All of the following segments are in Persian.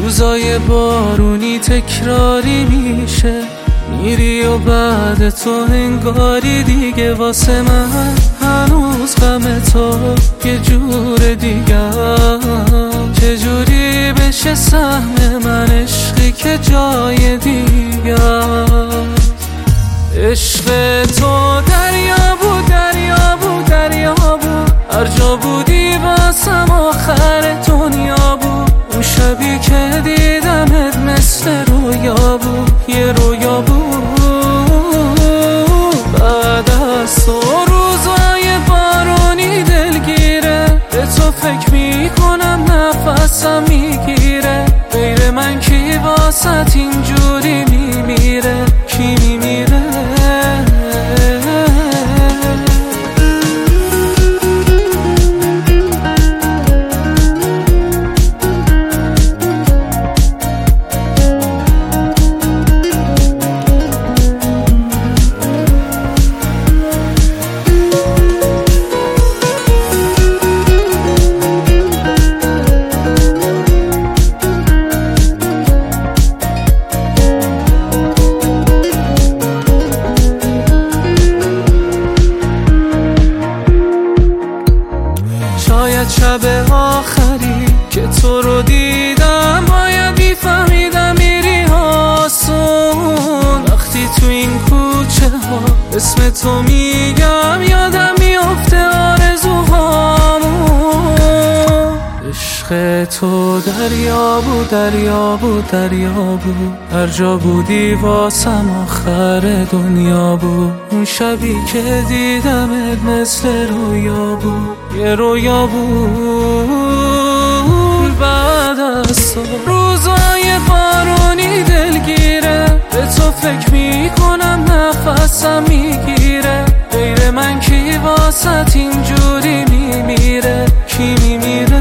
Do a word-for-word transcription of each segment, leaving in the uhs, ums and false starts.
روزای بارونی تکراری میشه، میری و بعد تو انگاری دیگه واسه من هنوز غم تو یه جور دیگه. چجوری بشه سهم من عشقی که جای دیگه؟ عشق تو دریا بود دریا بود دریا بود، هر جا بودی واسم آخر دنیا بود. اون شبی که دیدمت مثل رویا بود، یه رویا بود. بعد از تو روزای بارونی دلگیره، به تو فکر میکنم نفسم میگیره. غیر من کی واسط اینجوری میمیره؟ کی میمیره؟ شاید شب آخری که تو رو دیدم باید میفهمیدم میری آسون. وقتی تو این کوچه ها اسم تو میگم یادم میفته آرزوهامون. عشق تو دریا بود دریا بود دریا بود، هر جا بودی واسم آخر دنیا بود. اون شبی که دیدمت مثل رویا بود، یه رویا بود. بعد از تو روزای بارونی دلگیره، به تو فکر میکنم نفسم میگیره. غیر من کی واسط اینجوری میمیره؟ کی میمیره؟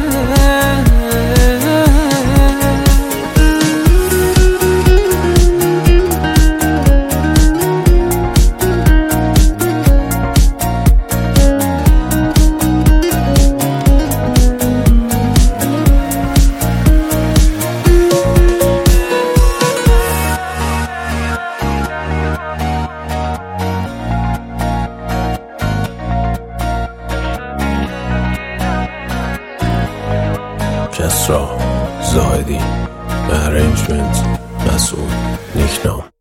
کسرا زاهدی، ارنجمنت مسئول نیکنام.